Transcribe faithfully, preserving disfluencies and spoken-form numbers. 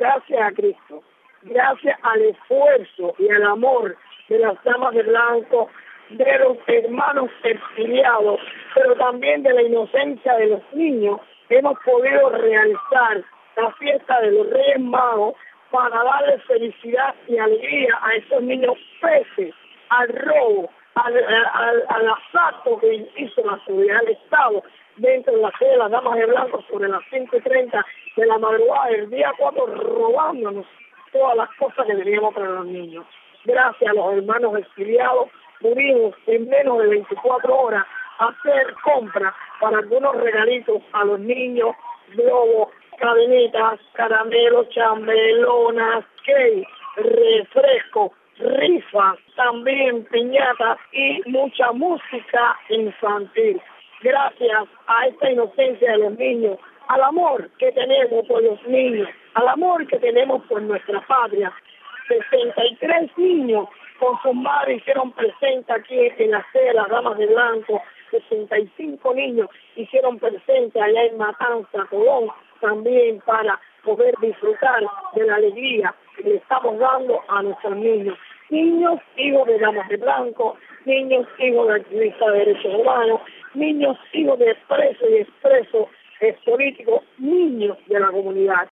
gracias a Cristo, gracias al esfuerzo y al amor de las damas de blanco, de los hermanos exiliados, pero también de la inocencia de los niños, hemos podido realizar la fiesta de los Reyes Magos para darle felicidad y alegría a esos niños, pese al robo, al, al, al asalto que hizo la seguridad del Estado dentro de la sede de las damas de blanco sobre las cinco y treinta de la madrugada del día cuatro, robándonos todas las cosas que teníamos para los niños. Gracias a los hermanos exiliados, pudimos en menos de veinticuatro horas hacer compras para algunos regalitos a los niños, globos, cadenitas, caramelos, chambelonas, cake, refresco, rifas, también piñatas y mucha música infantil. Gracias a esta inocencia de los niños, al amor que tenemos por los niños, al amor que tenemos por nuestra patria, sesenta y tres niños con sus madres hicieron presente aquí en la sede de las damas de blanco, sesenta y cinco niños hicieron presente allá en Matanza, Colón, también para poder disfrutar de la alegría que le estamos dando a nuestros niños. Niños hijos de damas de blanco, niños hijos de activistas de derechos humanos, niños hijos de presos y expresos políticos, niños de la comunidad.